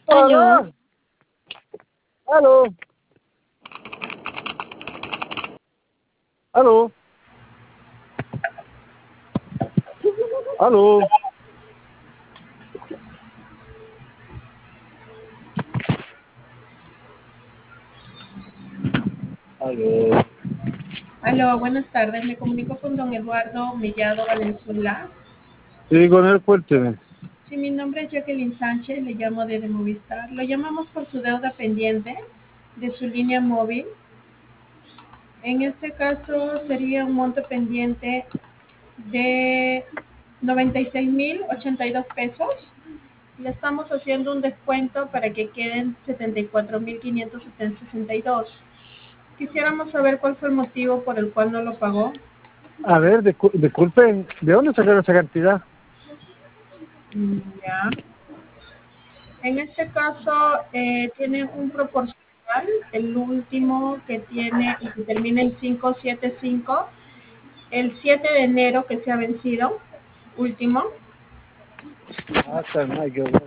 Aló. Hola. Aló. Aló. Aló. Aló. Aló, buenas tardes. Me comunico con don Eduardo Mellado Valenzuela. Sí, con él, cuénteme. Sí, mi nombre es Jacqueline Sánchez, le llamo desde Movistar. Lo llamamos por su deuda pendiente de su línea móvil. En este caso sería un monto pendiente de 96.082 pesos. Le estamos haciendo un descuento para que queden 74.562. Quisiéramos saber cuál fue el motivo por el cual no lo pagó. A ver, disculpen, ¿de dónde sacaron esa cantidad? Ya. En este caso, tiene un proporcional, el último que tiene y que termina en 575, el 7 de enero que se ha vencido, último. Ah, está, no,